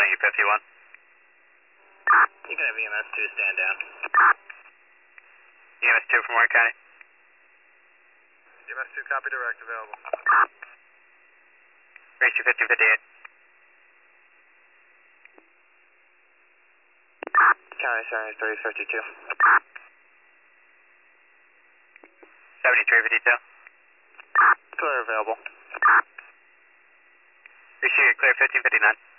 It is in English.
51. You can have EMS 2 stand down. EMS 2 from Warren County. EMS 2 copy direct available. Ratio 1558. County 7352. 7352. Clear available. Ratio clear 1559.